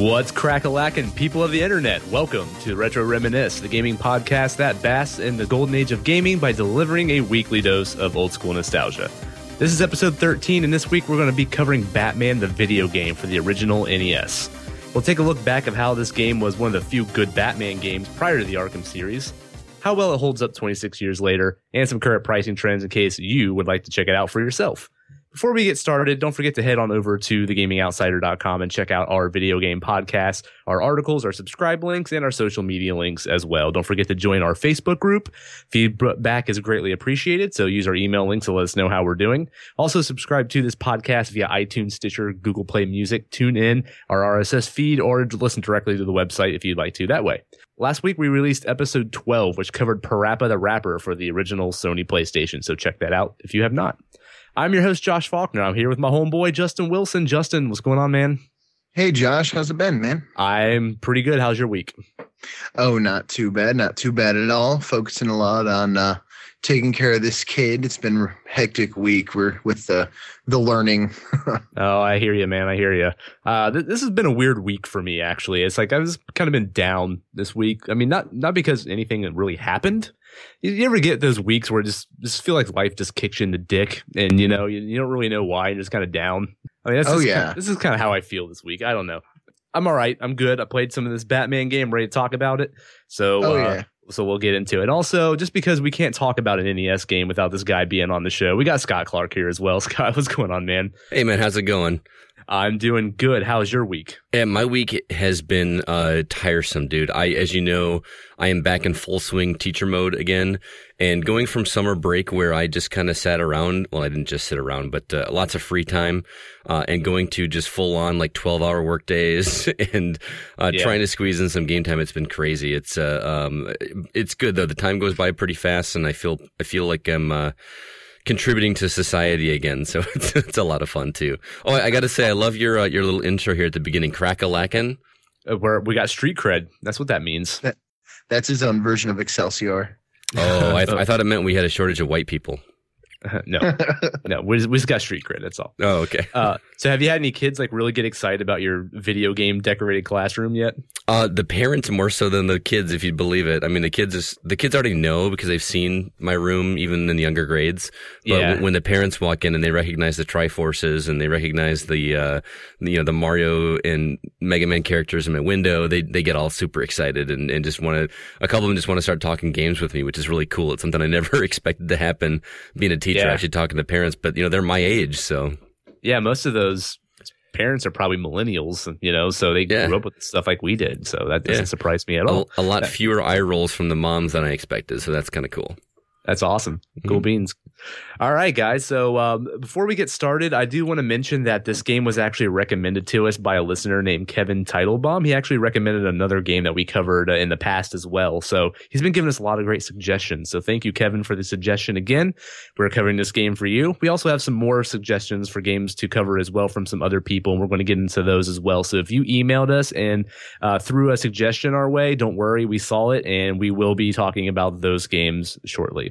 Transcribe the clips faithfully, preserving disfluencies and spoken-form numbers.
What's crack-a-lackin', people of the internet? Welcome to Retro Reminisce, the gaming podcast that basks in the golden age of gaming by delivering a weekly dose of old school nostalgia. This is episode thirteen, and this week we're going to be covering Batman the video game for the original N E S. We'll take a look back of how this game was one of the few good Batman games prior to the Arkham series, how well it holds up twenty-six years later, and some current pricing trends in case you would like to check it out for yourself. Before we get started, don't forget to head on over to the gaming outsider dot com and check out our video game podcast, our articles, our subscribe links, and our social media links as well. Don't forget to join our Facebook group. Feedback is greatly appreciated, so use our email links to let us know how we're doing. Also, subscribe to this podcast via iTunes, Stitcher, Google Play Music, TuneIn, our R S S feed, or listen directly to the website if you'd like to that way. Last week, we released episode twelve, which covered Parappa the Rapper for the original Sony PlayStation, so check that out if you have not. I'm your host, Josh Faulkner. I'm here with my homeboy, Justin Wilson. Justin, what's going on, man? Hey, Josh. How's it been, man? I'm pretty good. How's your week? Oh, not too bad. Not too bad at all. Focusing a lot on uh, taking care of this kid. It's been a hectic week. We're with the the learning. Oh, I hear you, man. I hear you. Uh, th- this has been a weird week for me, actually. It's like I've just kind of been down this week. I mean, not not because anything really happened. You, you ever get those weeks where just just feel like life just kicks you in the dick, and you know you, you don't really know why, you're just kind of down. I mean, that's oh just yeah, kinda, this is kind of how I feel this week. I don't know. I'm all right. I'm good. I played some of this Batman game. Ready to talk about it. So, oh, uh, yeah. so we'll get into it. Also, just because we can't talk about an N E S game without this guy being on the show, we got Scott Clark here as well. Scott, what's going on, man? Hey, man, how's it going? I'm doing good. How's your week? Yeah, my week has been uh, tiresome, dude. I, as you know, I am back in full swing teacher mode again, and going from summer break where I just kind of sat around. Well, I didn't just sit around, but uh, lots of free time, uh, and going to just full on like twelve hour work days and uh, yeah. trying to squeeze in some game time. It's been crazy. It's uh, um, it's good though. The time goes by pretty fast, and I feel I feel like I'm. Uh, contributing to society again, so it's, it's a lot of fun too. Oh, I, I got to say, I love your uh, your little intro here at the beginning, crack-a-lackin'. Uh, where we got street cred. That's what that means. That, that's his own version of Excelsior. Oh, I, th- I thought it meant we had a shortage of white people. Uh, no, no, we just, we just got street cred. That's all. Oh, okay. Uh, so, have you had any kids like really get excited about your video game decorated classroom yet? Uh, the parents more so than the kids, if you believe it. I mean, the kids is, the kids already know because they've seen my room, even in the younger grades. But yeah. w- when the parents walk in and they recognize the Triforces and they recognize the, uh, the, you know, the Mario and Mega Man characters in my window, they they get all super excited and, and just want to. A couple of them just want to start talking games with me, which is really cool. It's something I never expected to happen. Being a teacher, yeah. actually talking to parents, but you know, they're my age, so yeah, most of those parents are probably millennials, you know, so they yeah. grew up with stuff like we did. So that doesn't yeah. surprise me at all. A, a lot fewer eye rolls from the moms than I expected, so that's kind of cool. That's awesome. Cool mm-hmm. beans. All right, guys. So um, before we get started, I do want to mention that this game was actually recommended to us by a listener named Kevin Teitelbaum. He actually recommended another game that we covered uh, in the past as well. So he's been giving us a lot of great suggestions. So thank you, Kevin, for the suggestion again. We're covering this game for you. We also have some more suggestions for games to cover as well from some other people, and we're going to get into those as well. So if you emailed us and uh, threw a suggestion our way, don't worry. We saw it, and we will be talking about those games shortly.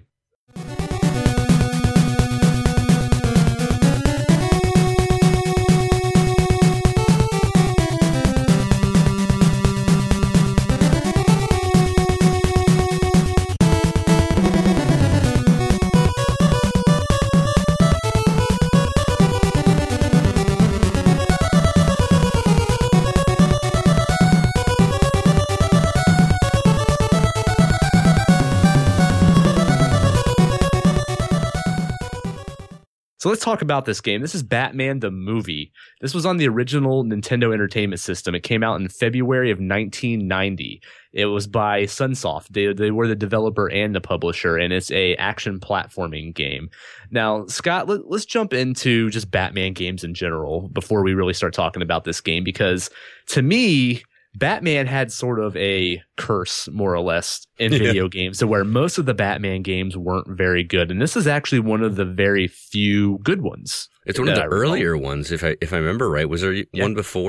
So let's talk about this game. This is Batman the movie. This was on the original Nintendo Entertainment System. It came out in February of nineteen ninety. It was by Sunsoft. They they were the developer and the publisher, and it's a action platforming game. Now, Scott, let, let's jump into just Batman games in general before we really start talking about this game, because to me, Batman had sort of a curse, more or less, in yeah. video games, to where most of the Batman games weren't very good, and this is actually one of the very few good ones. It's one of the earlier ones, if I if I remember right. Was there yeah. one before?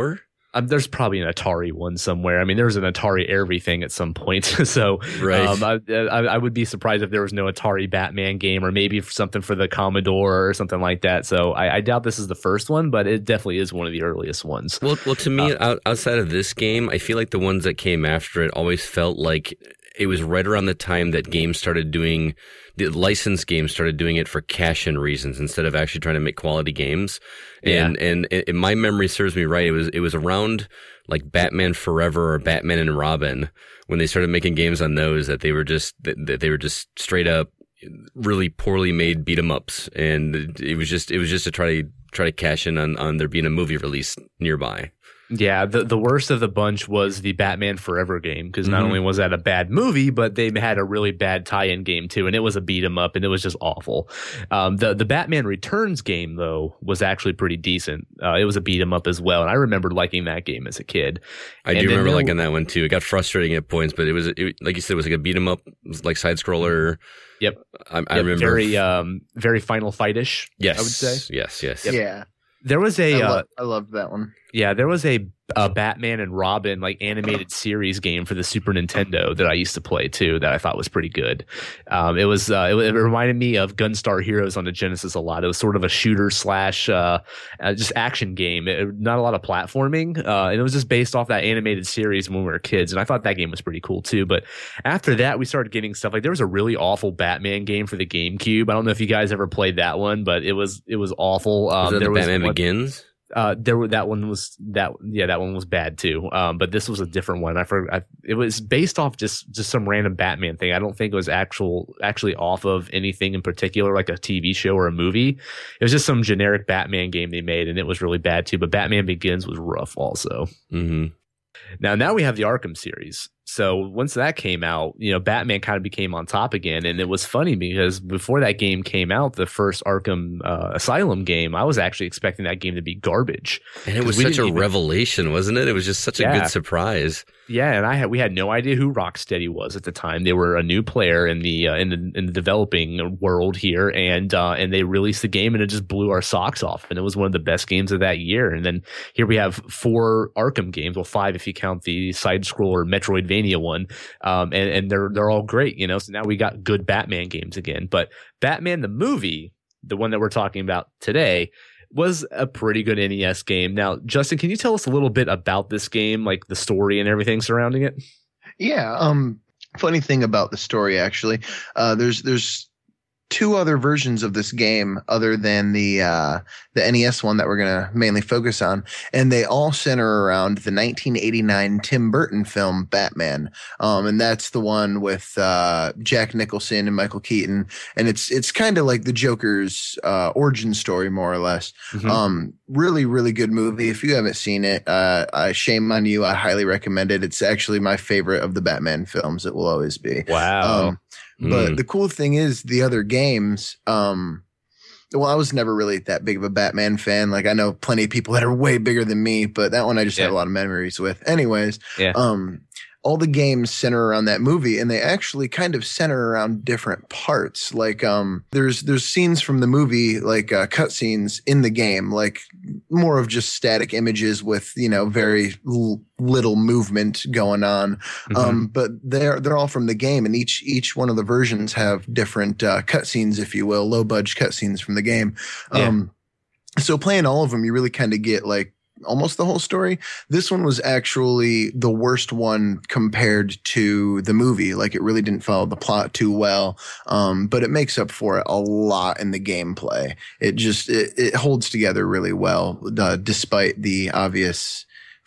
Um, there's probably an Atari one somewhere. I mean, there was an Atari everything at some point. so right. um, I, I, I would be surprised if there was no Atari Batman game, or maybe something for the Commodore or something like that. So I, I doubt this is the first one, but it definitely is one of the earliest ones. Well, well, to me, uh, out, outside of this game, I feel like the ones that came after it always felt like it was right around the time that games started doing the licensed games started doing it for cash-in reasons instead of actually trying to make quality games. And, yeah. and, and my memory serves me right. It was, it was around like Batman Forever or Batman and Robin when they started making games on those that they were just, that they were just straight up really poorly made beat 'em ups. And it was just, it was just to try to, try to cash in on, on there being a movie release nearby. Yeah, the the worst of the bunch was the Batman Forever game, because not Mhm. only was that a bad movie, but they had a really bad tie-in game too, and it was a beat 'em up, and it was just awful. Um, the the Batman Returns game though was actually pretty decent. Uh, it was a beat 'em up as well, and I remember liking that game as a kid. I And do then remember there- liking that one too. It got frustrating at points, but it was it, like you said, it was like a beat 'em up, it was like side scroller. Yep, I, I Yep, remember very um very Final Fight-ish. yes, I would say yes, yes. Yeah, there was a I, uh, lo- I loved that one. Yeah, there was a, a Batman and Robin like animated series game for the Super Nintendo that I used to play too, that I thought was pretty good. Um, it was uh, it, it reminded me of Gunstar Heroes on the Genesis a lot. It was sort of a shooter slash uh, uh, just action game. It, not a lot of platforming, uh, and it was just based off that animated series when we were kids. And I thought that game was pretty cool too. But after that, we started getting stuff like there was a really awful Batman game for the GameCube. I don't know if you guys ever played that one, but it was it was awful. Um, Was that there the was Batman one- Begins? Uh, there were that one was that yeah that one was bad too. Um, but this was a different one. I forgot. It was based off just just some random Batman thing. I don't think it was actual actually off of anything in particular, like a T V show or a movie. It was just some generic Batman game they made, and it was really bad too. But Batman Begins was rough also. Mm-hmm. Now, now we have the Arkham series. So once that came out, you know, Batman kind of became on top again. And it was funny because before that game came out, the first Arkham uh, Asylum game, I was actually expecting that game to be garbage. And it was we such a didn't even- revelation, wasn't it? It was just such a Yeah. good surprise. Yeah, and I had we had no idea who Rocksteady was at the time. They were a new player in the uh, in the in the developing world here, and uh, and they released the game, and it just blew our socks off. And it was one of the best games of that year. And then here we have four Arkham games, well, five if you count the side scroller Metroidvania one, um, and and they're they're all great, you know. So now we got good Batman games again. But Batman the movie, the one that we're talking about today, was a pretty good N E S game. Now, Justin, can you tell us a little bit about this game, like the story and everything surrounding it? Yeah. Um. Funny thing about the story, actually, uh, there's there's two other versions of this game other than the uh, the N E S one that we're gonna mainly focus on, and they all center around the nineteen eighty-nine Tim Burton film Batman. Um, and that's the one with uh, Jack Nicholson and Michael Keaton, and it's it's kind of like the Joker's uh, origin story, more or less. Mhm. Um, really, really good movie. If you haven't seen it, uh, uh, shame on you. I highly recommend it. It's actually my favorite of the Batman films. It will always be. Wow. Um, but Mm. the cool thing is the other games, um, well, I was never really that big of a Batman fan. Like I know plenty of people that are way bigger than me, but that one I just Yeah. have a lot of memories with. Anyways, Yeah. um, all the games center around that movie, and they actually kind of center around different parts. Like, um, there's there's scenes from the movie, like uh, cutscenes in the game, like more of just static images with you know very l- little movement going on. Mhm. Um, but they're they're all from the game, and each each one of the versions have different uh, cutscenes, if you will, low budget cutscenes from the game. Um, so playing all of them, you really kind of get like almost the whole story. This one was actually the worst one compared to the movie. Like it really didn't follow the plot too well. Um, but it makes up for it a lot in the gameplay. It just, it, it holds together really well, uh, despite the obvious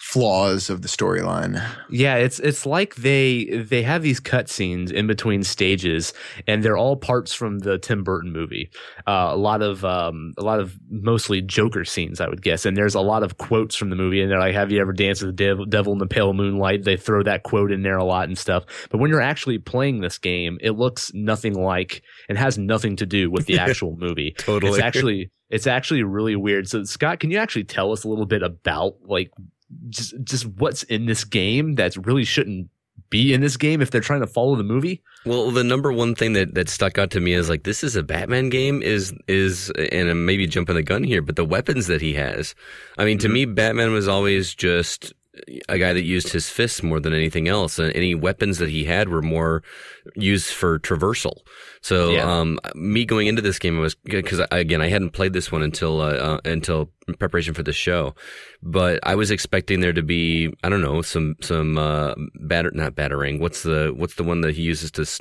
flaws of the storyline. Yeah, it's it's like they they have these cutscenes in between stages, and they're all parts from the Tim Burton movie. Uh, a lot of um, a lot of mostly Joker scenes, I would guess. And there's a lot of quotes from the movie, and they're like, "Have you ever danced with the devil, devil in the pale moonlight?" They throw that quote in there a lot and stuff. But when you're actually playing this game, it looks nothing like and has nothing to do with the actual movie. Totally. It's actually it's actually really weird. So, Scott, can you actually tell us a little bit about like just just what's in this game that really shouldn't be in this game if they're trying to follow the movie? Well, the number one thing that, that stuck out to me is like, this is a Batman game is, is, and I'm maybe jumping the gun here, but the weapons that he has. I mean, to mm-hmm. me, Batman was always just a guy that used his fists more than anything else. And any weapons that he had were more used for traversal. So, yeah. um, me going into this game was, cause again, I hadn't played this one until, uh, uh, until preparation for the show, but I was expecting there to be, I don't know, some, some, uh, batter, not battering. What's the, what's the one that he uses to,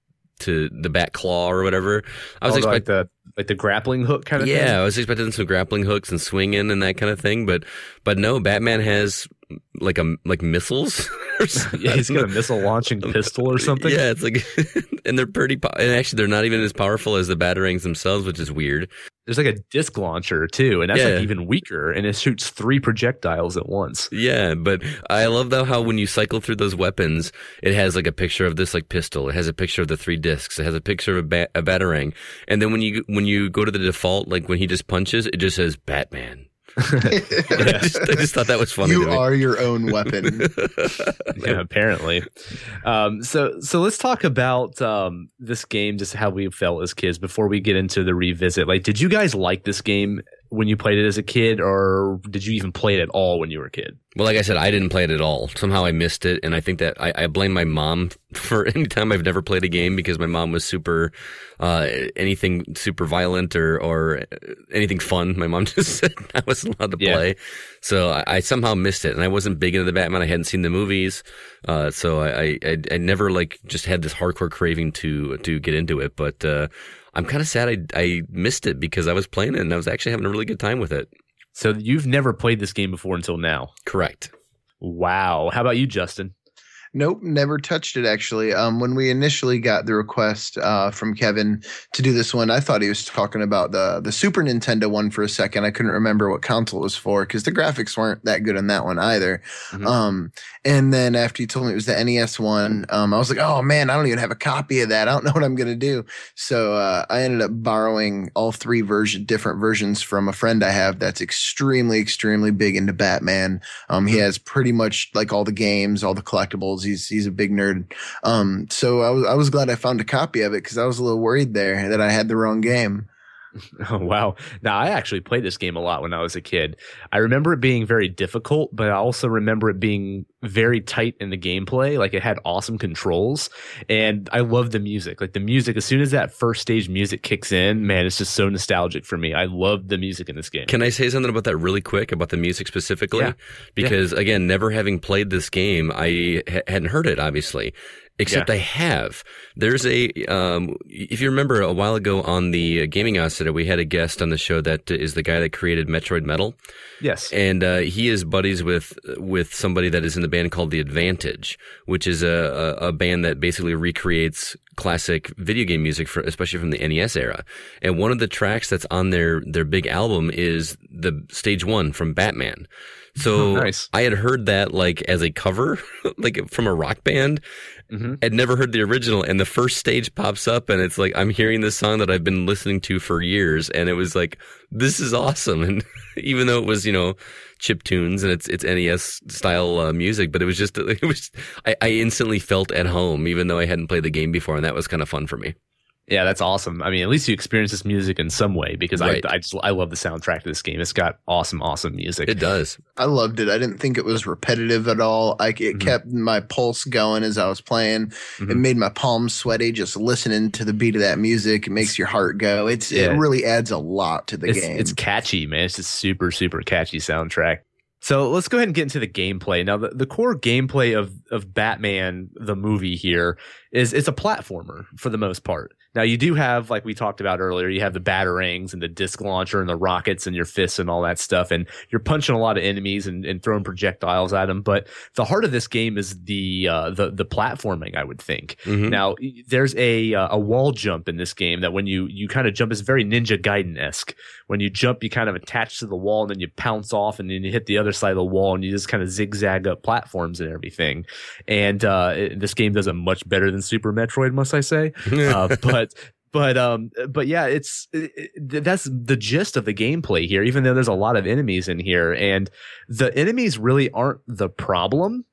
to the bat claw or whatever? I was oh, expecting like the, like the grappling hook kind of yeah, thing. Yeah. I was expecting some grappling hooks and swinging and that kind of thing, but, but no, Batman has, like a like missiles or something. Yeah, he's got a missile launching pistol or something. Yeah, it's like, and they're pretty, po- and actually they're not even as powerful as the batarangs themselves, which is weird. There's like a disc launcher too, and that's yeah. like even weaker, and it shoots three projectiles at once. Yeah, but I love though how when you cycle through those weapons, it has like a picture of this like pistol, it has a picture of the three discs, it has a picture of a, bat- a batarang, and then when you when you go to the default, like when he just punches, it just says Batman. I, just, I just thought that was funny. You are your own weapon. Yeah, apparently. Um, so, so let's talk about um, this game, just how we felt as kids before we get into the revisit. Like, did you guys like this game when you played it as a kid, or did you even play it at all when you were a kid? Well, like I said, I didn't play it at all. Somehow I missed it, and I think that I, I blame my mom for any time I've never played a game because my mom was super, uh, anything super violent or, or anything fun. My mom just said I wasn't allowed to yeah. play. So I, I somehow missed it, and I wasn't big into the Batman. I hadn't seen the movies, uh, so I, I, I never like just had this hardcore craving to, to get into it, but, uh, I'm kind of sad I, I missed it because I was playing it and I was actually having a really good time with it. So you've never played this game before until now? Correct. Wow. How about you, Justin? Nope, never touched it actually. Um, when we initially got the request uh, from Kevin to do this one, I thought he was talking about the the Super Nintendo one for a second. I couldn't remember what console it was for because the graphics weren't that good on that one either. Mm-hmm. Um, and then after he told me it was the N E S one, um, I was like, oh man, I don't even have a copy of that. I don't know what I'm gonna do. So uh, I ended up borrowing all three version different versions from a friend I have that's extremely, extremely big into Batman. Um, he has pretty much like all the games, all the collectibles. He's he's a big nerd. Um, so I was I was glad I found a copy of it because I was a little worried there that I had the wrong game. Oh, wow. Now, I actually played this game a lot when I was a kid. I remember it being very difficult, but I also remember it being very tight in the gameplay. Like, it had awesome controls, and I love the music. Like, the music, as soon as that first stage music kicks in, man, it's just so nostalgic for me. I love the music in this game. Can I say something about that really quick, about the music specifically? Yeah. Because, yeah. again, never having played this game, I ha- hadn't heard it, obviously. Except yeah. I have. There's a, um, if you remember a while ago on the Gaming Oscillator, we had a guest on the show that is the guy that created Metroid Metal. Yes. And, uh, he is buddies with, with somebody that is in the band called The Advantage, which is a, a, a band that basically recreates classic video game music for, especially from the N E S era. And one of the tracks that's on their, their big album is the stage one from Batman. So oh, nice. I had heard that like as a cover, like from a rock band. Mm-hmm. I'd never heard the original, and the first stage pops up, and it's like I'm hearing this song that I've been listening to for years, and it was like, this is awesome. And even though it was, you know, chip tunes and it's it's N E S style uh, music, but it was just it was I, I instantly felt at home, even though I hadn't played the game before, and that was kind of fun for me. Yeah, that's awesome. I mean, at least you experience this music in some way because right. I, I just I love the soundtrack to this game. It's got awesome, awesome music. It does. I loved it. I didn't think it was repetitive at all. I, it mm-hmm. kept my pulse going as I was playing. Mm-hmm. It made my palms sweaty just listening to the beat of that music. It makes your heart go. It's yeah. it really adds a lot to the it's, game. It's catchy, man. It's just super, super catchy soundtrack. So let's go ahead and get into the gameplay. Now, the, the core gameplay of, of Batman, the movie here, is it's a platformer for the most part. Now, you do have, like we talked about earlier, you have the batarangs and the disc launcher and the rockets and your fists and all that stuff. And you're punching a lot of enemies and, and throwing projectiles at them. But the heart of this game is the uh, the, the platforming, I would think. Mm-hmm. Now, there's a uh, a wall jump in this game that when you, you kind of jump, is very Ninja Gaiden-esque. When you jump, you kind of attach to the wall and then you pounce off and then you hit the other side of the wall and you just kind of zigzag up platforms and everything. And uh, it, this game does it much better than Super Metroid, must I say. uh, but But um, but yeah, it's it, it, that's the gist of the gameplay here. Even though there's a lot of enemies in here, and the enemies really aren't the problem.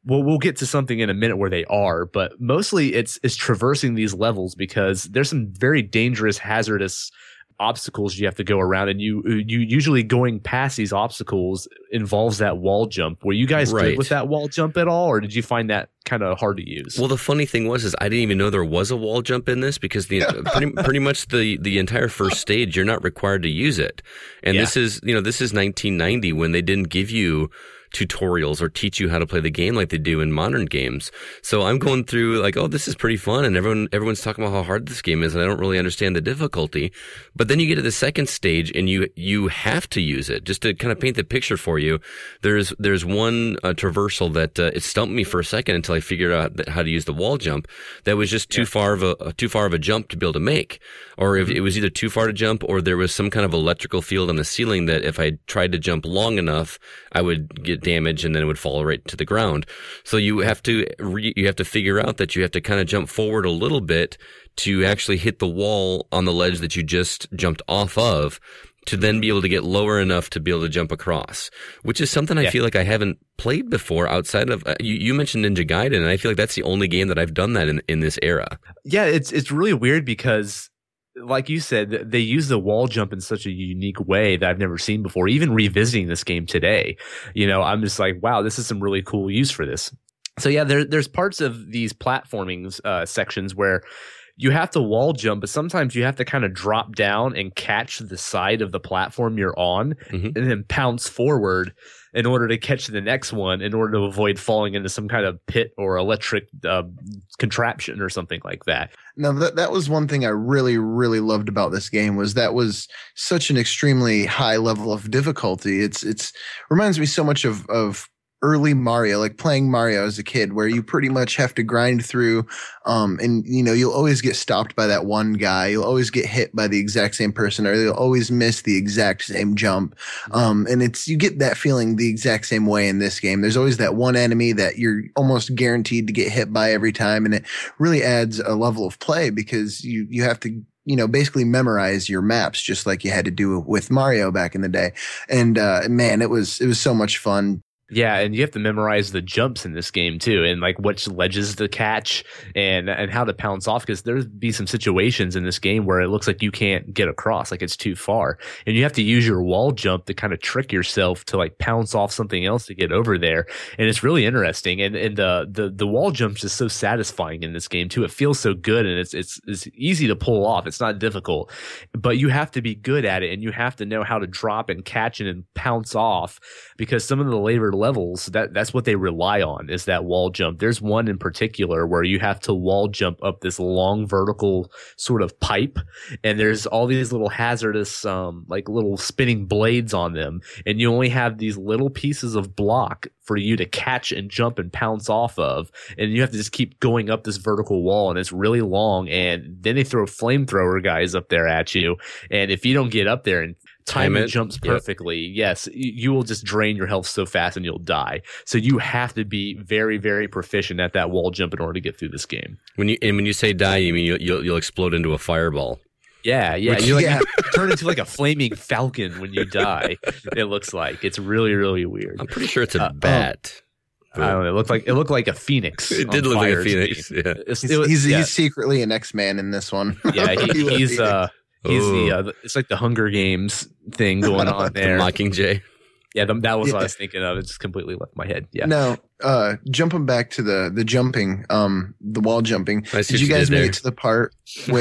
well, we'll get to something in a minute where they are, but mostly it's it's traversing these levels because there's some very dangerous, hazardous obstacles you have to go around, and you you usually going past these obstacles involves that wall jump. Were you guys Right. good with that wall jump at all, or did you find that kind of hard to use? Well, the funny thing was, is I didn't even know there was a wall jump in this because the pretty, pretty much the, the entire first stage, you're not required to use it. And Yeah. this is, you know, this is nineteen ninety when they didn't give you tutorials or teach you how to play the game like they do in modern games. So I'm going through like, oh, this is pretty fun. And everyone, everyone's talking about how hard this game is. And I don't really understand the difficulty. But then you get to the second stage and you, you have to use it just to kind of paint the picture for you. There's, there's one uh, traversal that uh, it stumped me for a second until I figured out that how to use the wall jump. That was just too yeah. far of a, too far of a jump to be able to make. Or if it was either too far to jump or there was some kind of electrical field on the ceiling that if I tried to jump long enough, I would get damage and then it would fall right to the ground. So you have to re, you have to figure out that you have to kind of jump forward a little bit to actually hit the wall on the ledge that you just jumped off of to then be able to get lower enough to be able to jump across, which is something I yeah. feel like I haven't played before outside of, uh, you, you mentioned Ninja Gaiden, and I feel like that's the only game that I've done that in, in this era. Yeah, it's it's really weird because like you said, they use the wall jump in such a unique way that I've never seen before. Even revisiting this game today, you know, I'm just like, wow, this is some really cool use for this. So yeah, there, there's parts of these platforming uh, sections where you have to wall jump, but sometimes you have to kind of drop down and catch the side of the platform you're on mm-hmm. and then pounce forward in order to catch the next one in order to avoid falling into some kind of pit or electric uh, contraption or something like that. Now, that, that was one thing I really, really loved about this game was that was such an extremely high level of difficulty. It's it's reminds me so much of of early Mario, like playing Mario as a kid, where you pretty much have to grind through, um, and you know, you'll always get stopped by that one guy. You'll always get hit by the exact same person, or you'll always miss the exact same jump. Um, and it's, you get that feeling the exact same way in this game. There's always that one enemy that you're almost guaranteed to get hit by every time. And it really adds a level of play because you, you have to, you know, basically memorize your maps just like you had to do with Mario back in the day. And, uh, man, it was, it was so much fun. Yeah, and you have to memorize the jumps in this game too, and like which ledges to catch and and how to pounce off, because there'll be some situations in this game where it looks like you can't get across, like it's too far, and you have to use your wall jump to kind of trick yourself to like pounce off something else to get over there, and it's really interesting. And and the the the wall jumps is so satisfying in this game too. It feels so good, and it's it's it's easy to pull off. It's not difficult, but you have to be good at it, and you have to know how to drop and catch it and pounce off, because some of the later levels, that that's what they rely on, is that wall jump. There's one in particular where you have to wall jump up this long vertical sort of pipe, and there's all these little hazardous um like little spinning blades on them, and you only have these little pieces of block for you to catch and jump and pounce off of, and you have to just keep going up this vertical wall, and it's really long, and then they throw flamethrower guys up there at you, and if you don't get up there and time it jumps perfectly, yep. yes, you will just drain your health so fast and you'll die. So you have to be very, very proficient at that wall jump in order to get through this game. When you and when you say die, you mean you'll you'll, you'll explode into a fireball. Yeah, yeah. Which, you like yeah. you turn into like a flaming falcon when you die. It looks like it's really, really weird. I'm pretty sure it's a uh, bat. Um, I don't know. It looked like it looked like a phoenix. It did look like a phoenix. Yeah. It's, he's, it was, he's, yeah. he's secretly an X-Man in this one. Yeah, he, he's uh. He's the, uh, it's like the Hunger Games thing going on there. The Mockingjay. Yeah, the, that was yeah. what I was thinking of. It just completely left my head. Yeah. Now, uh, jumping back to the the jumping, um, the wall jumping. Did you guys make it to the part with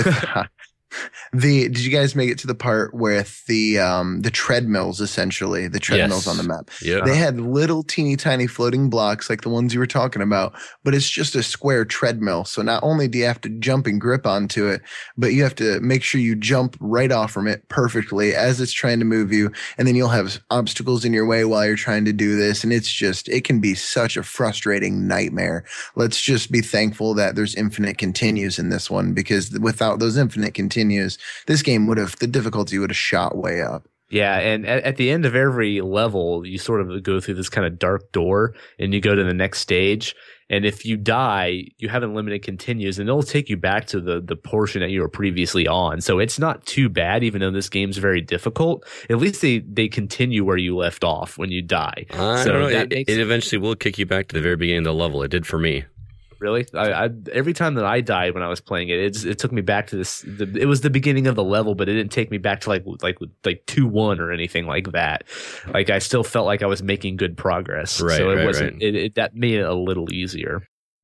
the? Did you guys make it to the part with the um the treadmills? Essentially, the treadmills yes. on the map. Yeah. They had little teeny tiny floating blocks like the ones you were talking about, but it's just a square treadmill. So not only do you have to jump and grip onto it, but you have to make sure you jump right off from it perfectly as it's trying to move you, and then you'll have obstacles in your way while you're trying to do this, and it's just it can be such a frustrating nightmare. Let's just be thankful that there's infinite continues in this one, because without those infinite continues, this game would have, the difficulty would have shot way up. Yeah, and at, at the end of every level, you sort of go through this kind of dark door, and you go to the next stage, And if you die, you have unlimited continues, and it'll take you back to the the portion that you were previously on. So it's not too bad, even though this game's very difficult. At least they, they continue where you left off when you die. I so don't know. that It, makes it eventually will kick you back to the very beginning of the level. It did for me. Really, I, I every time that I died when I was playing it, it, just, it took me back to this. The, it was the beginning of the level, but it didn't take me back to like like like two one or anything like that. Like I still felt like I was making good progress. Right, so it right, wasn't. right. It, it that made it a little easier.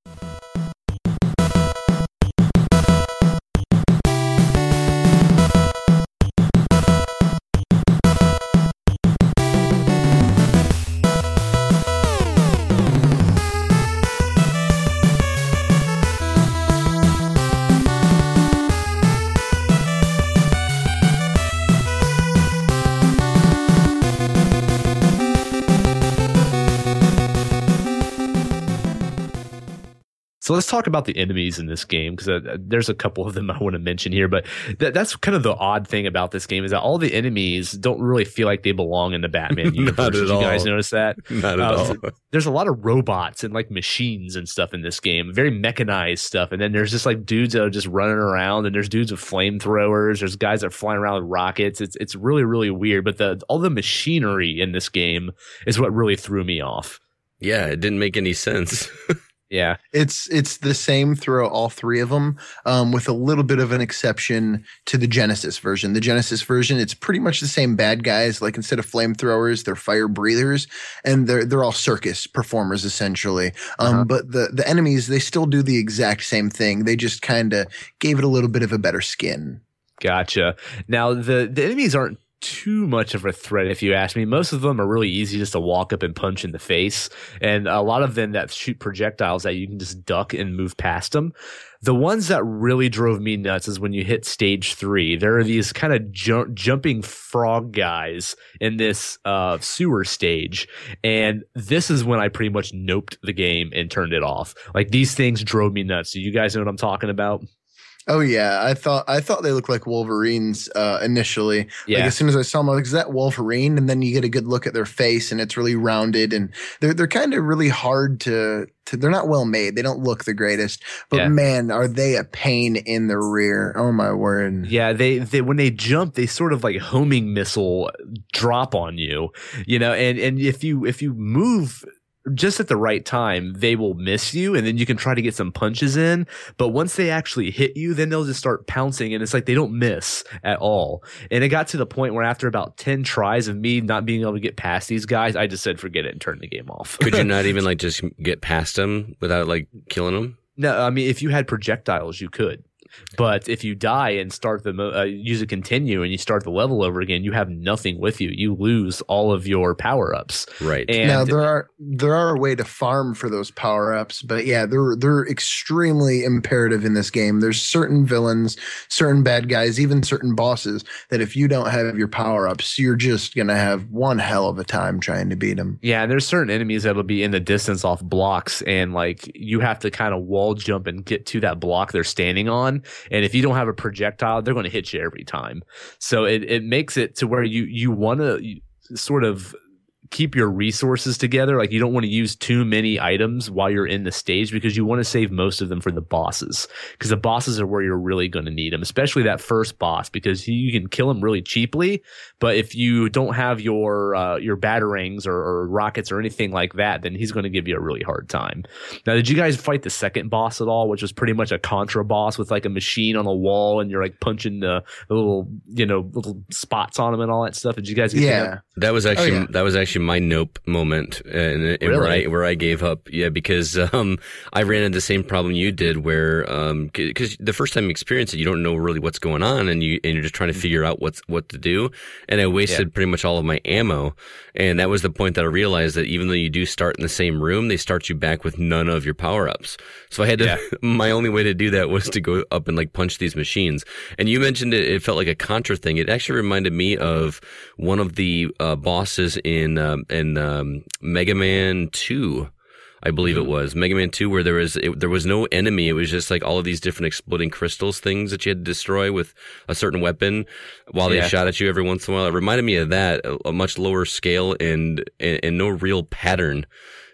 So let's talk about the enemies in this game, because uh, there's a couple of them I want to mention here. But th- that's kind of the odd thing about this game, is that all the enemies don't really feel like they belong in the Batman universe. Not at Did you all. guys notice that? Not at Uh, all. There's a lot of robots and like machines and stuff in this game, very mechanized stuff. And then there's just like dudes that are just running around, and there's dudes with flamethrowers. There's guys that are flying around with rockets. It's it's really really weird. But the all the machinery in this game is what really threw me off. Yeah, it didn't make any sense. Yeah. It's it's the same throughout all three of them, um, with a little bit of an exception to the Genesis version. The Genesis version, it's pretty much the same bad guys. Like instead of flamethrowers, they're fire breathers, and they're they're all circus performers essentially. Um, Uh-huh. But the the enemies, they still do the exact same thing. They just kind of gave it a little bit of a better skin. Gotcha. Now the the enemies aren't too much of a threat, if you ask me. Most of them are really easy just to walk up and punch in the face, and a lot of them that shoot projectiles that you can just duck and move past them. The ones that really drove me nuts is when you hit stage three. There are these kind of ju- jumping frog guys in this uh, sewer stage, and this is when I pretty much noped the game and turned it off. Like, these things drove me nuts. Do you guys know what I'm talking about? Oh yeah, I thought I thought they looked like Wolverines uh, initially. Yeah. Like as soon as I saw them, I was like, "Is that Wolverine?" And then you get a good look at their face, and it's really rounded, and they're they're kind of really hard to, to. They're not well made. They don't look the greatest, but Yeah. man, are they a pain in the rear? Oh my word! Yeah, they, they when they jump, they sort of like homing missile drop on you, you know, and, and if you if you move just at the right time, they will miss you, and then you can try to get some punches in. But once they actually hit you, then they'll just start pouncing, and it's like they don't miss at all. And it got to the point where after about ten tries of me not being able to get past these guys, I just said forget it and turned the game off. Could you not even like just get past them without like killing them? No, I mean, if you had projectiles, you could. But if you die and start the mo- uh, use a continue and you start the level over again, you have nothing with you. You lose all of your power ups. Right. And Now there are there are a way to farm for those power ups, but yeah, they're they're extremely imperative in this game. There's certain villains, certain bad guys, even certain bosses that if you don't have your power ups, you're just gonna have one hell of a time trying to beat them. yeah, and there's certain enemies that'll be in the distance off blocks, and like you have to kind of wall jump and get to that block they're standing on. And if you don't have a projectile, they're going to hit you every time. So it, it makes it to where you, you want to sort of keep your resources together. Like, you don't want to use too many items while you're in the stage, because you want to save most of them for the bosses, because the bosses are where you're really going to need them, especially that first boss, because you can kill him really cheaply. But if you don't have your uh, your batarangs or, or rockets or anything like that, then he's going to give you a really hard time. Now, did you guys fight the second boss at all, which was pretty much a Contra boss with like a machine on a wall, and you're like punching the, the little, you know, little spots on him and all that stuff? Did you guys get Yeah. that? That was actually Oh, yeah. that was actually my nope moment, uh, and, and where Really? I where I gave up. Yeah, because um, I ran into the same problem you did, where um, because the first time you experience it, you don't know really what's going on, and you and you're just trying to figure out what's what to do. And I wasted Yeah. pretty much all of my ammo, and that was the point that I realized that even though you do start in the same room, they start you back with none of your power ups. So I had to. Yeah. My only way to do that was to go up and like punch these machines. And you mentioned it; it felt like a Contra thing. It actually reminded me of one of the uh, bosses in um, in um, Mega Man two, I believe it was Mega Man two, where there was it, there was no enemy. It was just like all of these different exploding crystals things that you had to destroy with a certain weapon while they Yeah. shot at you every once in a while. It reminded me of that, a, a much lower scale and, and and no real pattern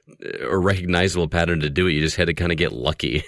a recognizable pattern to do it. You just had to kind of get lucky.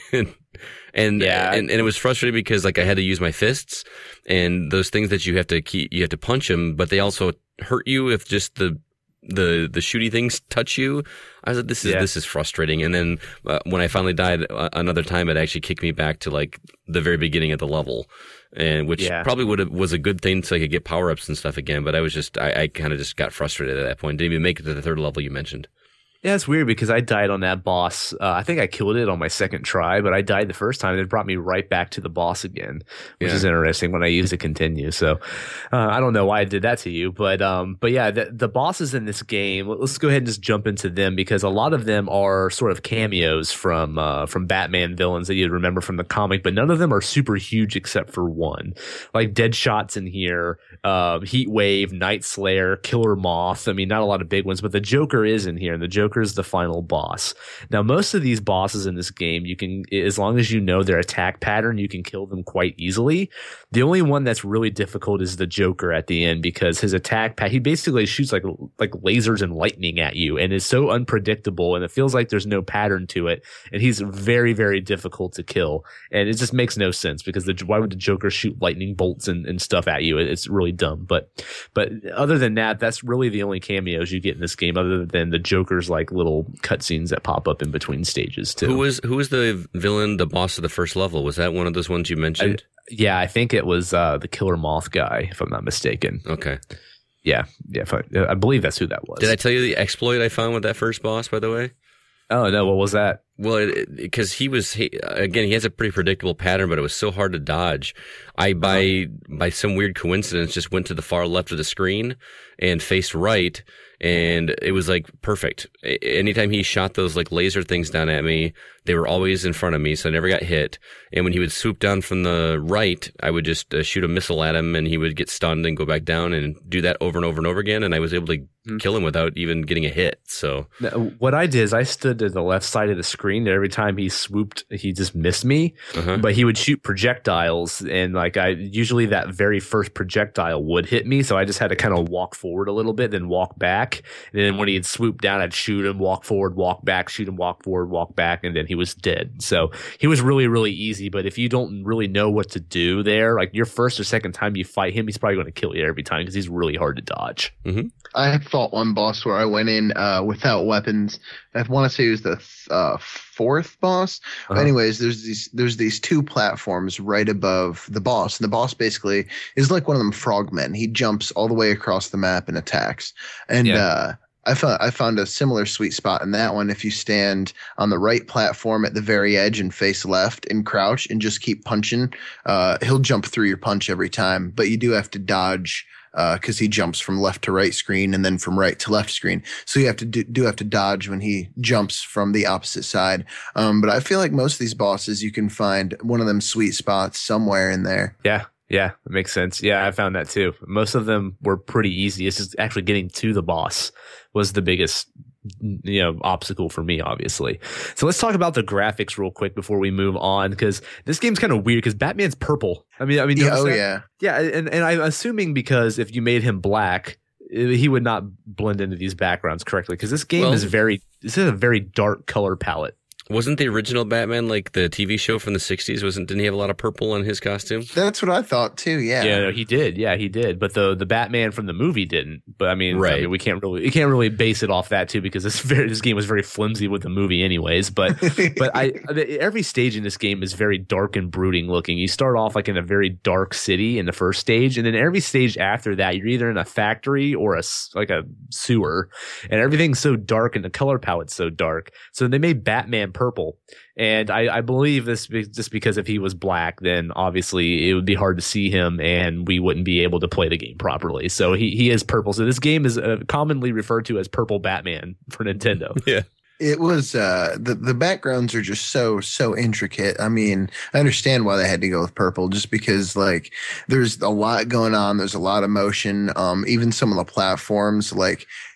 And, yeah. and and it was frustrating because like I had to use my fists and those things that you have to keep, you have to punch them, but they also hurt you if just the the the shooty things touch you. I was like, this is yeah. this is frustrating. And then uh, when I finally died uh, another time, it actually kicked me back to like the very beginning of the level, and which yeah. probably would have was a good thing so I could get power ups and stuff again. But I was just I, I kind of just got frustrated at that point. Didn't even make it to the third level you mentioned. Yeah, it's weird because I died on that boss. Uh, I think I killed it on my second try, but I died the first time and it brought me right back to the boss again, which yeah. is interesting when I use to continue. So uh, I don't know why I did that to you, but um, but yeah, the, the bosses in this game. Let's go ahead and just jump into them because a lot of them are sort of cameos from uh, from Batman villains that you'd remember from the comic, but none of them are super huge except for one. Like Deadshot's in here, uh, Heat Wave, Night Slayer, Killer Moth. I mean, not a lot of big ones, but the Joker is in here, and the Joker is the final boss. Now, most of these bosses in this game, you can, as long as you know their attack pattern, you can kill them quite easily. The only one that's really difficult is the Joker at the end because his attack pattern, he basically shoots like like lasers and lightning at you and is so unpredictable and it feels like there's no pattern to it. And he's very, very difficult to kill. And it just makes no sense because the, why would the Joker shoot lightning bolts and, and stuff at you? It, it's really dumb. But but other than that, that's really the only cameos you get in this game other than the Joker's like little cutscenes that pop up in between stages too. Who was who was the villain, the boss of the first level? Was that one of those ones you mentioned? I, yeah, I think it was uh, the Killer Moth guy, if I'm not mistaken. Okay. Yeah, yeah, if I, I believe that's who that was. Did I tell you the exploit I found with that first boss, by the way? Oh no, what was that? Well, because he was he, again, he has a pretty predictable pattern, but it was so hard to dodge. I by by some weird coincidence just went to the far left of the screen and faced right, and it was like perfect. Anytime he shot those like laser things down at me, they were always in front of me, so I never got hit. And when he would swoop down from the right, I would just uh, shoot a missile at him, and he would get stunned and go back down, and do that over and over and over again. And I was able to mm-hmm. kill him without even getting a hit. So what I did is I stood to the left side of the screen. And every time he swooped, he just missed me. Uh-huh. But he would shoot projectiles, and like I usually that very first projectile would hit me, so I just had to kind of walk forward a little bit, then walk back. And then when he'd swoop down, I'd shoot him, walk forward, walk back, shoot him, walk forward, walk back, and then he was dead. So he was really, really easy. But if you don't really know what to do there, like your first or second time you fight him, he's probably going to kill you every time because he's really hard to dodge. Mm-hmm. I fought one boss where I went in uh, without weapons. I want to say it was the uh, fourth boss. Uh-huh. Anyways, there's these there's these two platforms right above the boss, and the boss basically is like one of them frogmen. He jumps all the way across the map and attacks. And yeah. uh, I found I found a similar sweet spot in that one. If you stand on the right platform at the very edge and face left and crouch and just keep punching, uh, he'll jump through your punch every time. But you do have to dodge. Because uh, he jumps from left to right screen and then from right to left screen, so you have to do, do have to dodge when he jumps from the opposite side. Um, but I feel like most of these bosses, you can find one of them sweet spots somewhere in there. Yeah, yeah, it makes sense. Yeah, I found that too. Most of them were pretty easy. It's just actually getting to the boss was the biggest, you know, obstacle for me, obviously. So let's talk about the graphics real quick before we move on, because this game's kind of weird because Batman's purple. I mean, I mean, yeah, oh that? yeah, yeah, and and I'm assuming because if you made him black, he would not blend into these backgrounds correctly because this game well, is very, this is a very dark color palette. Wasn't the original Batman like the T V show from the sixties? Wasn't didn't he have a lot of purple on his costume? That's what I thought too. Yeah, yeah, no, he did. Yeah, he did. But the the Batman from the movie didn't. But I mean, right. I mean, we can't really we can't really base it off that too because this very this game was very flimsy with the movie, anyways. But but I every stage in this game is very dark and brooding looking. You start off like in a very dark city in the first stage, and then every stage after that, you're either in a factory or a like a sewer, and everything's so dark and the color palette's so dark. So they made Batman purple. And I, I believe this just because if he was black, then obviously it would be hard to see him and we wouldn't be able to play the game properly. So he, he is purple. So this game is uh, commonly referred to as Purple Batman for Nintendo. Yeah. It was uh, the the backgrounds are just so so intricate. I mean, I understand why they had to go with purple, just because like there's a lot going on. There's a lot of motion. Um, even some of the platforms, like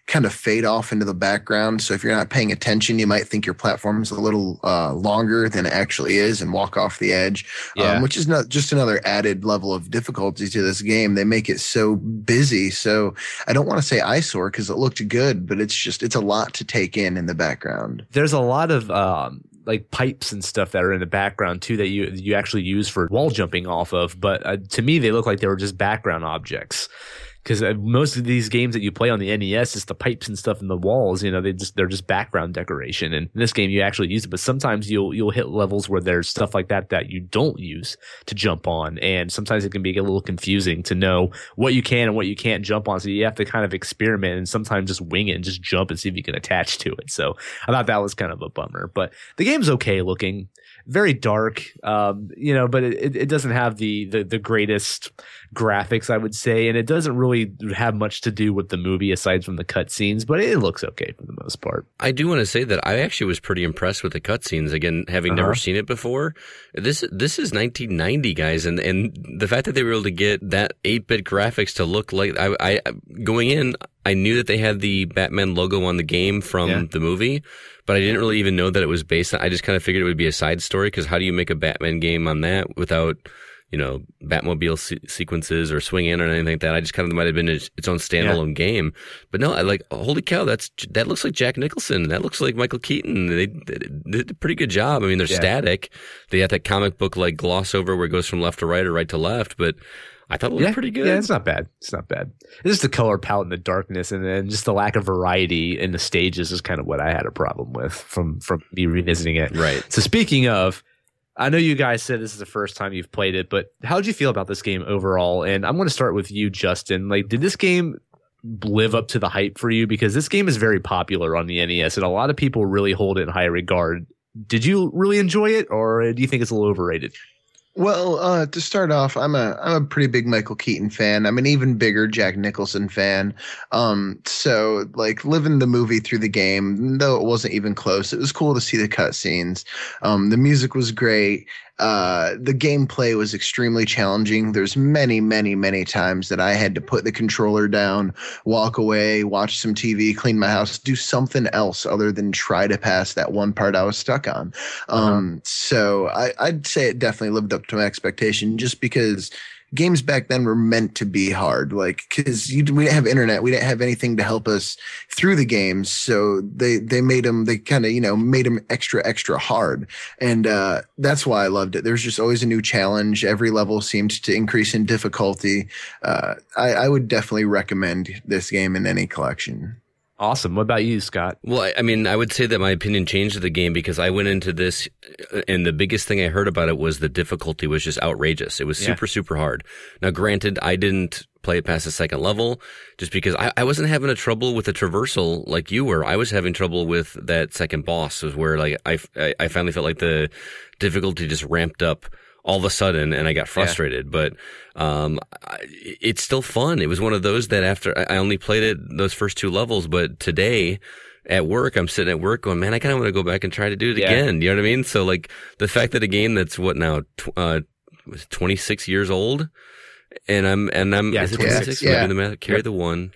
kind of fade off into the background. So if you're not paying attention, you might think your platform is a little uh, longer than it actually is and walk off the edge, yeah. um, which is not just another added level of difficulty to this game. They make it so busy. So I don't want to say eyesore because it looked good, but it's just, it's a lot to take in in the background. There's a lot of, um, like pipes and stuff that are in the background too that you you actually use for wall jumping off of, but uh, to me they look like they were just background objects. Because uh, most of these games that you play on the N E S, it's the pipes and stuff in the walls. You know, they just they're just background decoration. And in this game, you actually use it. But sometimes you'll you'll hit levels where there's stuff like that that you don't use to jump on, and sometimes it can be a little confusing to know what you can and what you can't jump on. So you have to kind of experiment and sometimes just wing it and just jump and see if you can attach to it. So I thought that was kind of a bummer. But the game's okay looking. Very dark, um, you know, but it, it doesn't have the, the the greatest graphics, I would say, and it doesn't really have much to do with the movie aside from the cutscenes, but it looks okay for the most part. I do want to say that I actually was pretty impressed with the cutscenes. Again, having uh-huh. never seen it before, this this is nineteen ninety, guys, and and the fact that they were able to get that eight-bit graphics to look like I, I going in, I knew that they had the Batman logo on the game from yeah. the movie. But I didn't really even know that it was based on, I just kind of figured it would be a side story, because how do you make a Batman game on that without, you know, Batmobile se- sequences or swing in or anything like that? I just kind of might have been its, its own standalone yeah. game. But no, I like, holy cow, that's that looks like Jack Nicholson. That looks like Michael Keaton. They, they did a pretty good job. I mean, they're yeah. static. They have that comic book like gloss over where it goes from left to right or right to left, but I thought it looked yeah, pretty good. Yeah, it's not bad. It's not bad. It's just the color palette and the darkness, and then just the lack of variety in the stages is kind of what I had a problem with from from me revisiting it. Right. So speaking of, I know you guys said this is the first time you've played it, but how did you feel about this game overall? And I'm going to start with you, Justin. Like, did this game live up to the hype for you? Because this game is very popular on the N E S, and a lot of people really hold it in high regard. Did you really enjoy it, or do you think it's a little overrated? Well, uh, to start off, I'm a I'm a pretty big Michael Keaton fan. I'm an even bigger Jack Nicholson fan. Um, so like living the movie through the game, though it wasn't even close, it was cool to see the cutscenes. Um, the music was great. Uh, the gameplay was extremely challenging. There's many, many, many times that I had to put the controller down, walk away, watch some T V, clean my house, do something else other than try to pass that one part I was stuck on. Um, uh-huh. So I, I'd say it definitely lived up to my expectation, just because games back then were meant to be hard, like, because we didn't have internet, we didn't have anything to help us through the games, so they they made them, they kind of, you know, made them extra extra hard, and uh that's why I loved it. There's just always a new challenge. Every level seemed to increase in difficulty. uh I, I would definitely recommend this game in any collection. Awesome. What about you, Scott? Well, I, I mean, I would say that my opinion changed of the game because I went into this, and the biggest thing I heard about it was the difficulty was just outrageous. It was yeah. super, super hard. Now, granted, I didn't play it past the second level just because I, I wasn't having a trouble with the traversal like you were. I was having trouble with that second boss, was where like I, I finally felt like the difficulty just ramped up all of a sudden, and I got frustrated. Yeah. But um, I, it's still fun. It was one of those that after I only played it those first two levels, but today at work, I'm sitting at work going, man, I kind of want to go back and try to do it yeah. again. You know what I mean? So like the fact that a game that's what now, tw- uh, twenty-six years old, and I'm and I'm yeah, is it twenty-six? Yeah. Yeah. The math, carry yep. the one,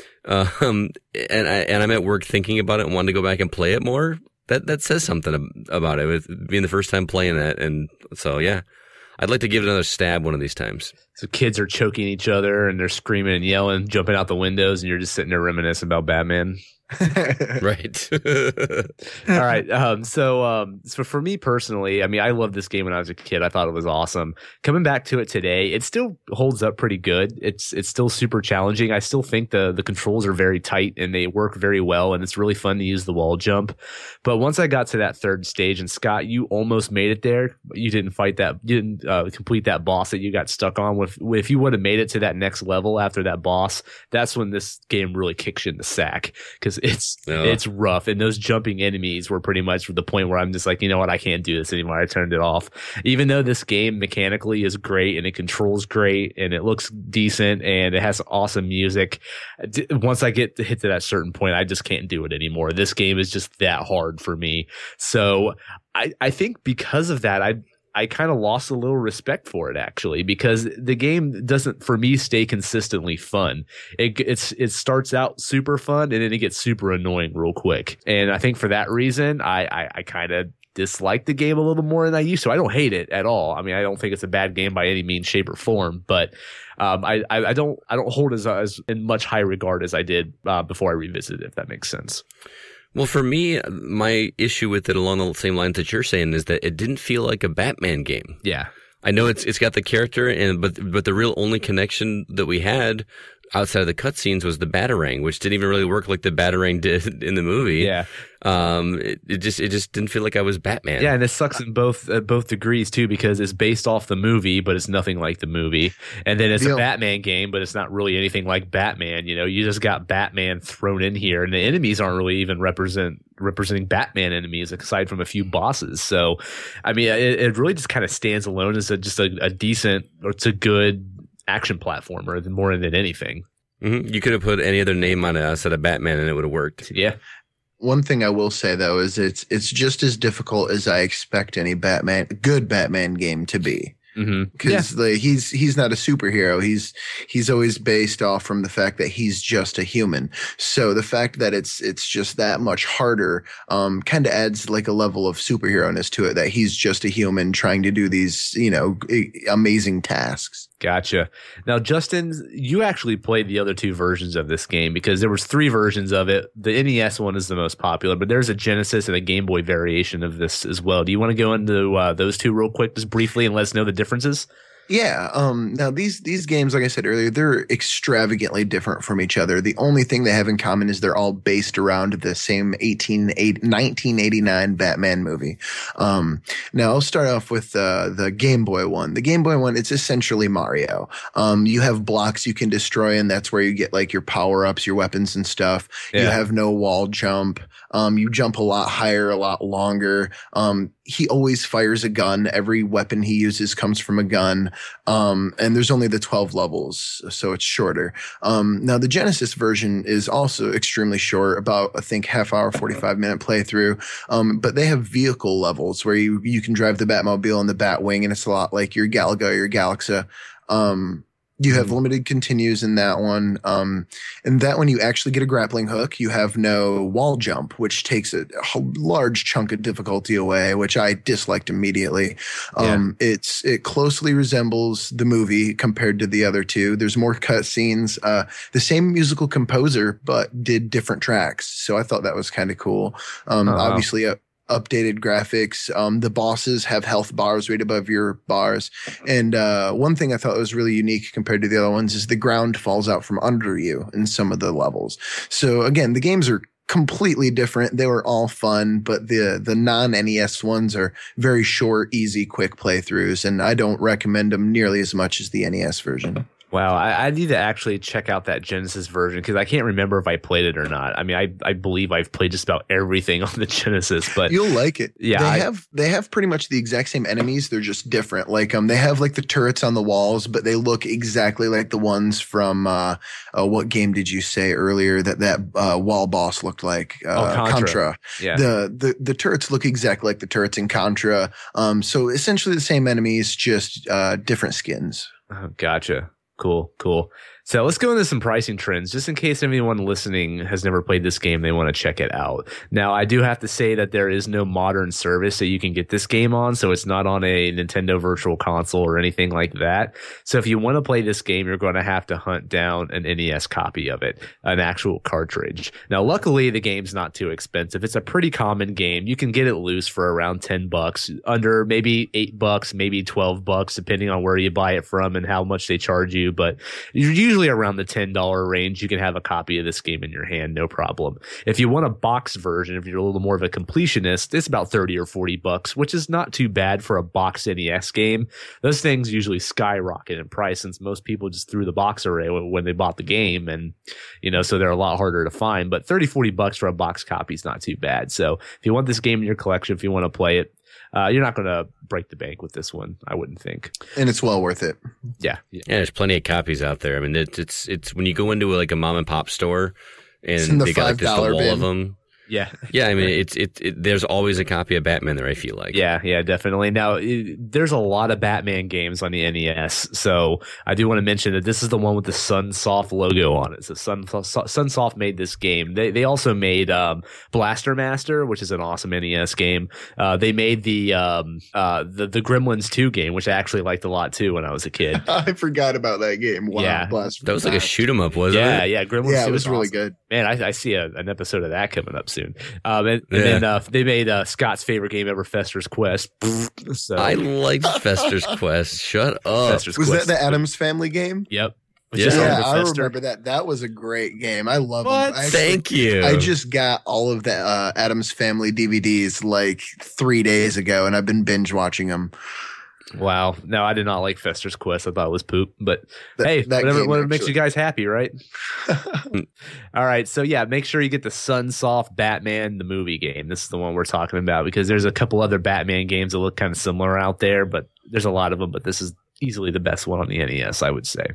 um, and I and I'm at work thinking about it and wanting to go back and play it more. That that says something about it, with being the first time playing that, and so yeah. I'd like to give it another stab one of these times. So kids are choking each other and they're screaming and yelling, jumping out the windows, and you're just sitting there reminiscing about Batman. Right. All right. Um, so, um, so for me personally, I mean, I loved this game when I was a kid. I thought it was awesome. Coming back to it today, it still holds up pretty good. It's it's still super challenging. I still think the the controls are very tight and they work very well, and it's really fun to use the wall jump. But once I got to that third stage, and Scott, you almost made it there, but you didn't fight that, you didn't uh, complete that boss that you got stuck on. With if you would have made it to that next level after that boss, that's when this game really kicks you in the sack, because it's oh. it's rough, and those jumping enemies were pretty much the point where I'm just like, you know what, I can't do this anymore. I turned it off. Even though this game mechanically is great and it controls great and it looks decent and it has awesome music, once I get to hit to that certain point, I just can't do it anymore. This game is just that hard for me. So I, I think because of that, I I kind of lost a little respect for it actually, because the game doesn't, for me, stay consistently fun. It it's it starts out super fun and then it gets super annoying real quick. And I think for that reason, I I, I kind of dislike the game a little more than I used to. I don't hate it at all. I mean, I don't think it's a bad game by any means, shape, or form, but um, I, I I don't I don't hold it as as in much high regard as I did uh, before I revisited it, if that makes sense. Well, for me, my issue with it along the same lines that you're saying is that it didn't feel like a Batman game. Yeah. I know it's it's got the character, and but but the real only connection that we had outside of the cutscenes was the Batarang, which didn't even really work like the Batarang did in the movie. Yeah. Um, it, it just it just didn't feel like I was Batman. Yeah, and it sucks in both uh, both degrees too, because it's based off the movie, but it's nothing like the movie. And then it's Deal. a Batman game, but it's not really anything like Batman. You know, you just got Batman thrown in here, and the enemies aren't really even represent representing Batman enemies aside from a few bosses. So, I mean, it, it really just kind of stands alone as a, just a, a decent, or it's a good action platformer more than anything. Mm-hmm. You could have put any other name on it outside of Batman, and it would have worked. Yeah. One thing I will say though is it's it's just as difficult as I expect any Batman good Batman game to be. Mm-hmm. Because Yeah. he's he's not a superhero. He's he's always based off from the fact that he's just a human. So the fact that it's it's just that much harder um, kind of adds like a level of superhero-ness to it. That he's just a human trying to do these, you know, amazing tasks. Gotcha. Now, Justin, you actually played the other two versions of this game, because there was three versions of it. The N E S one is the most popular, but there's a Genesis and a Game Boy variation of this as well. Do you want to go into uh, those two real quick, just briefly, and let us know the differences? Yeah. Um, now these these games, like I said earlier, they're extravagantly different from each other. The only thing they have in common is they're all based around the same nineteen eighty-nine Batman movie. Um, now I'll start off with uh, the Game Boy one. The Game Boy one, it's essentially Mario. Um, you have blocks you can destroy, and that's where you get like your power ups, your weapons and stuff. Yeah. You have no wall jump. Um, you jump a lot higher, a lot longer. Um, he always fires a gun. Every weapon he uses comes from a gun. Um, and there's only the twelve levels, so it's shorter. Um, now the Genesis version is also extremely short, about, I think, half hour, forty-five minute playthrough. Um, but they have vehicle levels where you, you can drive the Batmobile and the Batwing, and it's a lot like your Galaga or your Galaxa. Um, You have limited continues in that one. Um, and that one, you actually get a grappling hook. You have no wall jump, which takes a, a large chunk of difficulty away, which I disliked immediately. Um, yeah. it's, it closely resembles the movie compared to the other two. There's more cutscenes, uh, the same musical composer, but did different tracks. So I thought that was kind of cool. Um, uh-huh. obviously, uh, updated graphics. Um, the bosses have health bars right above your bars. And uh, one thing I thought was really unique compared to the other ones is the ground falls out from under you in some of the levels. So again, the games are completely different. They were all fun, but the the non-N E S ones are very short, easy, quick playthroughs, and I don't recommend them nearly as much as the N E S version. Wow, I, I need to actually check out that Genesis version, because I can't remember if I played it or not. I mean, I, I believe I've played just about everything on the Genesis, but you'll like it. Yeah, they I, have they have pretty much the exact same enemies. They're just different. Like um, they have like the turrets on the walls, but they look exactly like the ones from uh, uh what game did you say earlier that that uh, wall boss looked like? Uh, oh, Contra. Contra. Yeah. The the the turrets look exactly like the turrets in Contra. Um, so essentially the same enemies, just uh different skins. Oh, gotcha. Cool, cool. So let's go into some pricing trends, just in case anyone listening has never played this game, they want to check it out. Now, I do have to say that there is no modern service that you can get this game on, so it's not on a Nintendo Virtual Console or anything like that. So if you want to play this game, you're going to have to hunt down an N E S copy of it, an actual cartridge. Now, luckily, the game's not too expensive. It's a pretty common game. You can get it loose for around ten bucks, under maybe eight bucks, maybe twelve bucks, depending on where you buy it from and how much they charge you. But you're usually around the ten dollars range. You can have a copy of this game in your hand, no problem. If you want a box version, if you're a little more of a completionist, it's about thirty or forty bucks, which is not too bad for a box N E S game. Those things usually skyrocket in price since most people just threw the box away when they bought the game, and you know, so they're a lot harder to find. But thirty, forty bucks for a box copy is not too bad. So if you want this game in your collection, if you want to play it, Uh, you're not going to break the bank with this one, I wouldn't think. And it's well worth it. Yeah. Yeah, there's plenty of copies out there. I mean, it's it's, it's when you go into like a mom and pop store in and the they got like this the wall bin. of them. Yeah. Yeah, I mean, it's it, it. There's always a copy of Batman there, I feel like. Yeah, yeah, definitely. Now, it, there's a lot of Batman games on the N E S, so I do want to mention that this is the one with the Sunsoft logo on it. So Sun, Sunsoft made this game. They they also made um, Blaster Master, which is an awesome N E S game. Uh, they made the um uh the the Gremlins two game, which I actually liked a lot too when I was a kid. I forgot about that game. Wow, Yeah. Blaster That was like a shoot 'em up, wasn't Yeah, it? yeah, Gremlins Yeah, two it was is really awesome. good. Man, I, I see a, an episode of that coming up soon. Um, and, and Yeah. then uh, they made uh, Scott's favorite game ever, Fester's Quest. So I liked Fester's Quest. Shut up. Fester's Was Quest. that the Adams Family game? Yep. It's Yeah. just Yeah, Oliver I Fester. remember that. That was a great game. I love What? them. I actually- Thank you. I just got all of the uh, Adams Family D V Ds like three days ago, and I've been binge watching them. Wow. No, I did not like Fester's Quest. I thought it was poop. But That- hey, that whatever, game whatever makes actually- you guys happy, right? All right. So yeah, make sure you get the Sunsoft Batman the movie game. This is the one we're talking about because there's a couple other Batman games that look kind of similar out there, but there's a lot of them. But this is easily the best one on the N E S, I would say.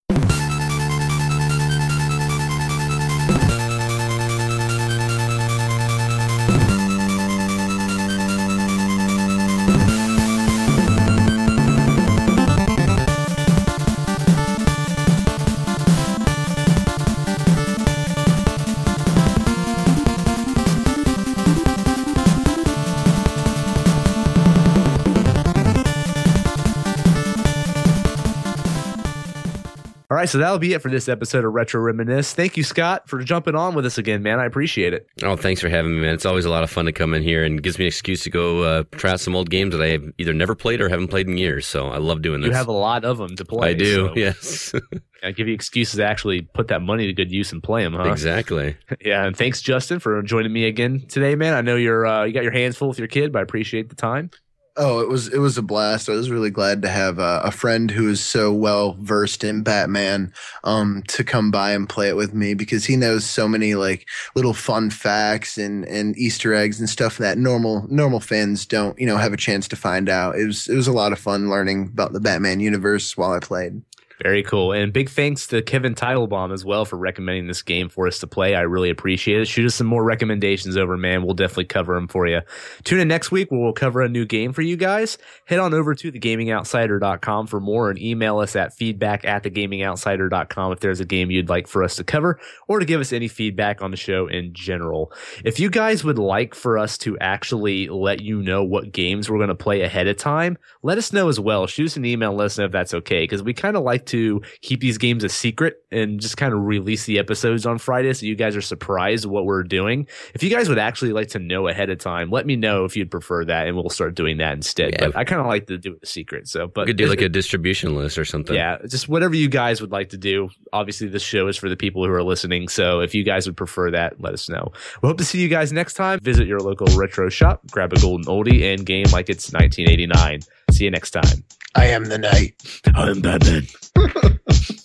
All right, so that'll be it for this episode of Retro Reminisce. Thank you, Scott, for jumping on with us again, man. I appreciate it. Oh, thanks for having me, man. It's always a lot of fun to come in here and gives me an excuse to go uh, try out some old games that I have either never played or haven't played in years. So I love doing this. You have a lot of them to play. I do, so yes. I give you excuses to actually put that money to good use and play them, huh? Exactly. Yeah, and thanks, Justin, for joining me again today, man. I know you're uh, you got your hands full with your kid, but I appreciate the time. Oh, it was it was a blast. I was really glad to have uh, a friend who is so well versed in Batman um, to come by and play it with me because he knows so many like little fun facts and, and Easter eggs and stuff that normal normal fans don't you know have a chance to find out. It was it was a lot of fun learning about the Batman universe while I played. Very cool. And big thanks to Kevin Teitelbaum as well for recommending this game for us to play. I really appreciate it. Shoot us some more recommendations over, man. We'll definitely cover them for you. Tune in next week where we'll cover a new game for you guys. Head on over to the gaming outsider dot com for more and email us at feedback at the gaming outsider dot com if there's a game you'd like for us to cover or to give us any feedback on the show in general. If you guys would like for us to actually let you know what games we're going to play ahead of time, let us know as well. Shoot us an email and let us know if that's okay because we kind of like to keep these games a secret and just kind of release the episodes on Friday so you guys are surprised what we're doing. If you guys would actually like to know ahead of time, let me know if you'd prefer that and we'll start doing that instead. Yeah. But I kind of like to do it a secret. So, but We could do like a distribution list or something. yeah, just whatever you guys would like to do. Obviously, this show is for the people who are listening. So if you guys would prefer that, let us know. We hope to see you guys next time. Visit your local retro shop, grab a golden oldie, and game like it's nineteen eighty-nine. See you next time. I am the knight. I'm Batman.